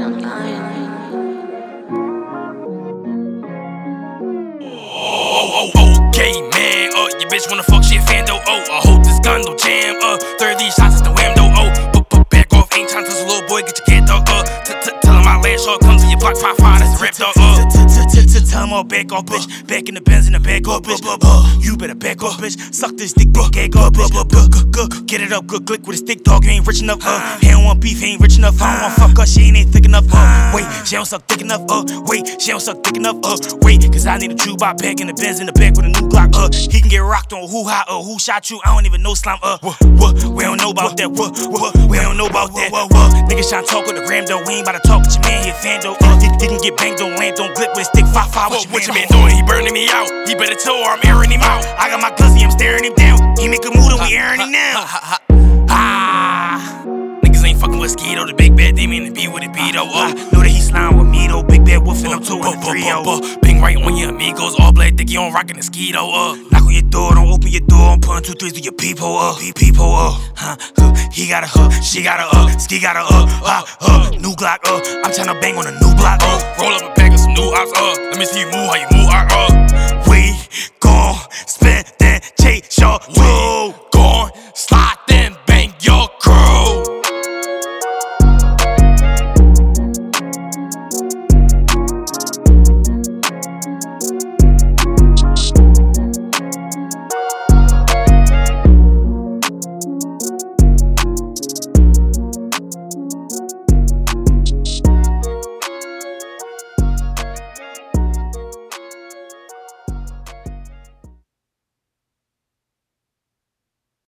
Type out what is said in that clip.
Okay, man, your bitch wanna fuck, she a fan though, I hope this gun don't jam, 30 shots is the wham though, back off, ain't tryna touch a little boy, get your kid dog, tell him my last shot comes in your block, 5-5, that's the rap dog, tell him all back off, bitch, back in the Benz in the back off, bitch, you better back off, bitch, suck this dick, big gag off, bitch, get it up, good click with a stick, dog, you ain't rich enough, he don't want beef, he ain't rich enough, I don't want fuck her, she ain't thick enough, wait, she don't suck thick enough, wait, she don't suck thick enough, wait, cause I need a true bop back in the Benz in the back with a new Glock, he can get rocked on who-ha, who shot you, I don't even know slime, we don't know about that, we don't know about that, niggas tryna talk with the gram though, we ain't about to talk with your man, he a fan though, he can get banged, don't land, don't glip with a stick, 5-5, what your man doing, he burning me out, he better tell her I'm airing him out, I got my glizzy, I'm staring him down, he make a move and we airing him now, niggas ain't fucking with Skeeto, the big bad demon, to be what it be though, know that he slime with me though, big bad wolf and I'm 2 and 3, bang right on your amigos, all black dicky on rockin' the Skeeto, knock on your door, don't open your door, I'm putting 2 3s with your people, he got a she got a ski got a new Glock, I'm tryna bang on a new block, roll up a pack of some new ops, let me see you move, how you move, we gon' spend that chase your